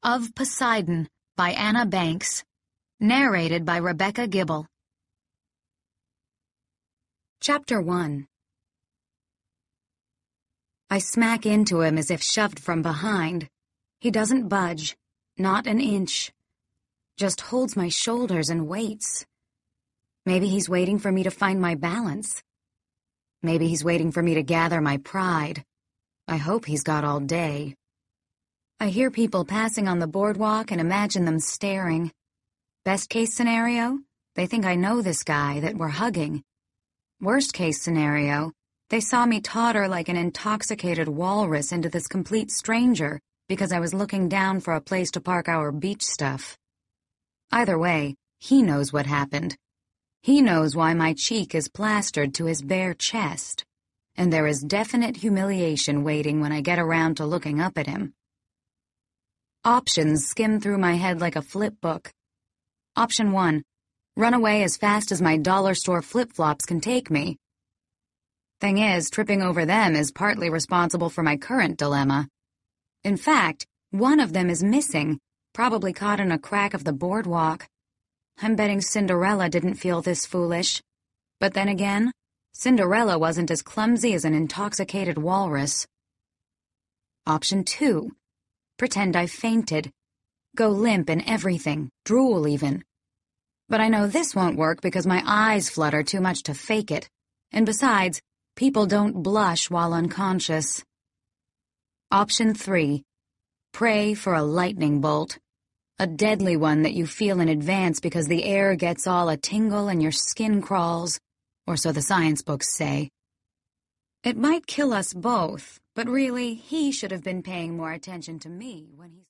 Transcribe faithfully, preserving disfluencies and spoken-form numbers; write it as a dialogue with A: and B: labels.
A: Of Poseidon by Anna Banks. Narrated by Rebecca Gibble. Chapter one. I smack into him as if shoved from behind. He doesn't budge, not an inch. Just holds my shoulders and waits. Maybe he's waiting for me to find my balance. Maybe he's waiting for me to gather my pride. I hope he's got all day. I hear people passing on the boardwalk and imagine them staring. Best case scenario, they think I know this guy that we're hugging. Worst case scenario, they saw me totter like an intoxicated walrus into this complete stranger because I was looking down for a place to park our beach stuff. Either way, he knows what happened. He knows why my cheek is plastered to his bare chest, and there is definite humiliation waiting when I get around to looking up at him. Options skim through my head like a flip book. Option one, run away as fast as my dollar store flip-flops can take me. Thing is, tripping over them is partly responsible for my current dilemma. In fact, one of them is missing, probably caught in a crack of the boardwalk. I'm betting Cinderella didn't feel this foolish. But then again, Cinderella wasn't as clumsy as an intoxicated walrus. Option two. Pretend I fainted. Go limp and everything, drool even. But I know this won't work because my eyes flutter too much to fake it. And besides, people don't blush while unconscious. Option three. Pray for a lightning bolt. A deadly one that you feel in advance because the air gets all a-tingle and your skin crawls, or so the science books say. It might kill us both, but really, he should have been paying more attention to me when he's...